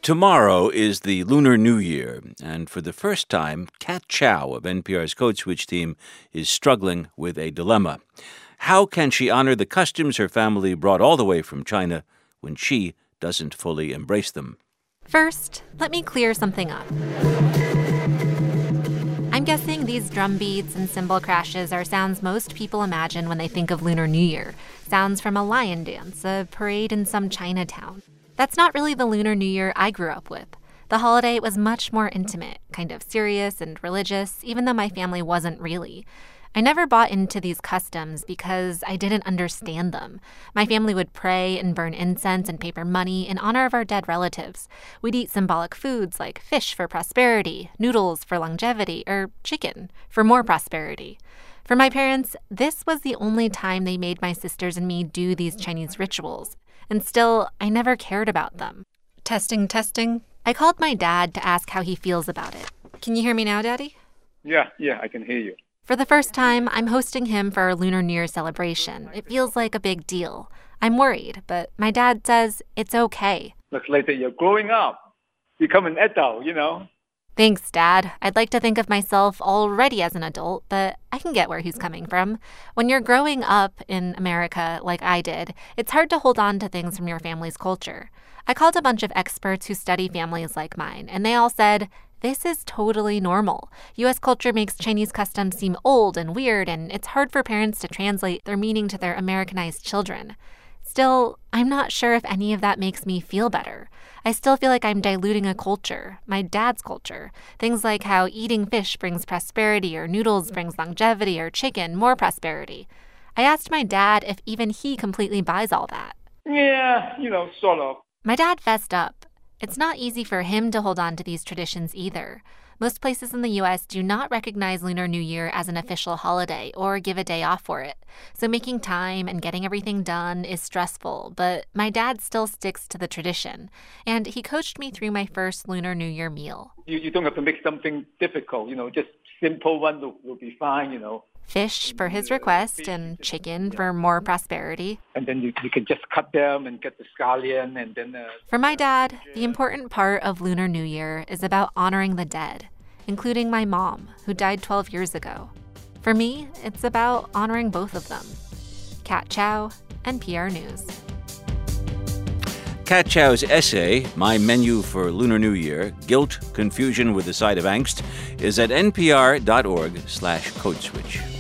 Tomorrow is the Lunar New Year, and for the first time, Kat Chow of NPR's Code Switch team is struggling with a dilemma. How can she honor the customs her family brought all the way from China when she doesn't fully embrace them? First, let me clear something up. I'm guessing these drum beats and cymbal crashes are sounds most people imagine when they think of Lunar New Year. Sounds from a lion dance, a parade in some Chinatown. That's not really the Lunar New Year I grew up with. The holiday was much more intimate, kind of serious and religious, even though my family wasn't really. I never bought into these customs because I didn't understand them. My family would pray and burn incense and paper money in honor of our dead relatives. We'd eat symbolic foods like fish for prosperity, noodles for longevity, or chicken for more prosperity. For my parents, this was the only time they made my sisters and me do these Chinese rituals. And still, I never cared about them. Testing. I called my dad to ask how he feels about it. Can you hear me now, Daddy? Yeah, I can hear you. For the first time, I'm hosting him for our Lunar New Year celebration. It feels like a big deal. I'm worried, but my dad says it's okay. Looks like that you're growing up. Become an adult, Thanks, Dad. I'd like to think of myself already as an adult, but I can get where he's coming from. When you're growing up in America like I did, it's hard to hold on to things from your family's culture. I called a bunch of experts who study families like mine, and they all said, this is totally normal. U.S. culture makes Chinese customs seem old and weird, and it's hard for parents to translate their meaning to their Americanized children. Still, I'm not sure if any of that makes me feel better. I still feel like I'm diluting a culture, my dad's culture. Things like how eating fish brings prosperity, or noodles brings longevity, or chicken more prosperity. I asked my dad if even he completely buys all that. Yeah, sort of. My dad fessed up. It's not easy for him to hold on to these traditions either. Most places in the U.S. do not recognize Lunar New Year as an official holiday or give a day off for it. So making time and getting everything done is stressful, but my dad still sticks to the tradition. And he coached me through my first Lunar New Year meal. You don't have to make something difficult, just simple one will be fine, Fish for his request and chicken for more prosperity. And then you can just cut them and get the scallion and then... For my dad, the important part of Lunar New Year is about honoring the dead, including my mom, who died 12 years ago. For me, it's about honoring both of them. Kat Chow, NPR News. Kat Chow's essay, My Menu for Lunar New Year, Guilt, Confusion with a Side of Angst, is at npr.org/codeswitch.